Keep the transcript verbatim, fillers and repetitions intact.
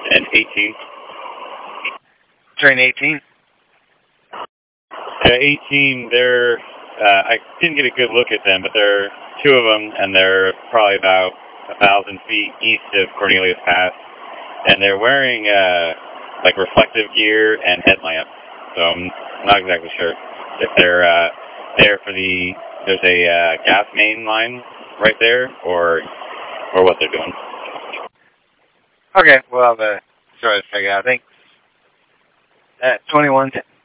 And eighteen. Train eighteen. Uh, eighteen, they're, uh, I didn't get a good look at them, but there are two of them, and they're probably about a thousand feet east of Cornelius Pass. And they're wearing, uh, like reflective gear and headlamps. So I'm not exactly sure if they're, uh, there for the, there's a, uh, gas main line right there, or, or what they're doing. Okay, well, the, sorry to figure out. I think, uh, twenty-one